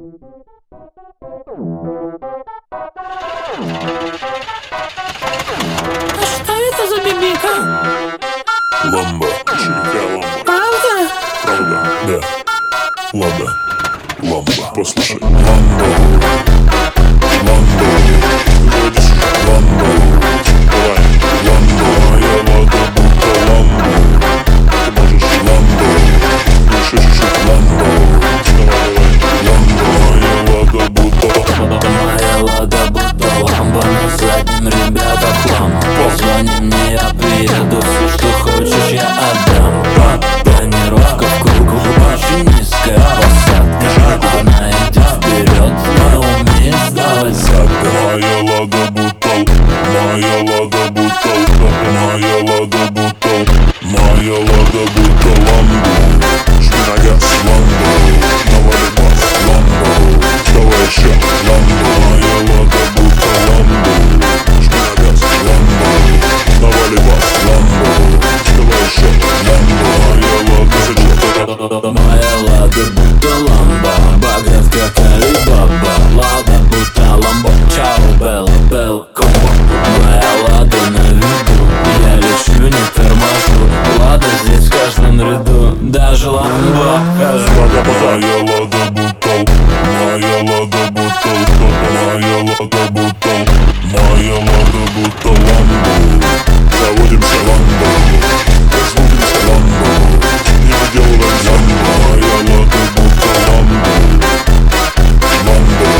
А что это за бибика? Ламбо, ученика Ламбо. Правда? Правда, да. Ладно, Ламбо, послушай. Ламбо, Ламбо, вроде Ламбо. Давай, Ламбо, моя лада будто Ламбо. Ты можешь Ламбо, еще чуть-чуть Ламбо. Давай, Ламбо, моя лада будто Моя лада будто ламбо, на заднем ребята хлам. Позвони мне, я приеду, все что хочешь я отдам. Тонировка в кругу, очень низкая посадка. Она идет вперед, но умеет сдавать задка. моя лада будто, моя лада будто, моя лада будто, моя лада будто Ламбо. Жми на газ, Ламбо, навали бас, Ламбо. Давай еще, Ламбо, моя лада будто Ламбо. Жми на газ, Ламбо, навали бас, Ламбо. Давай еще, Ламбо, моя лада зачем? Моя лада будто ламбо, багрят как Алибаба. Лада будто ламбо, чао, белла, белла, комбо. Моя лада на виду, я лечу, не торможу. Лада здесь в каждом ряду, даже ламбо хожу. Моя лада будто, моя лада будто, моя лада будто, моя лада будто Ламбо. Заводимся Ламбо, разводимся Ламбо, не выделываем Ламбо. Моя лада будто Ламбо, Ламбо,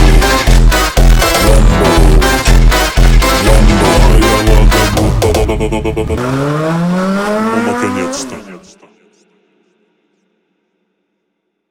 Ламбо, Ламбо, моя лада будто.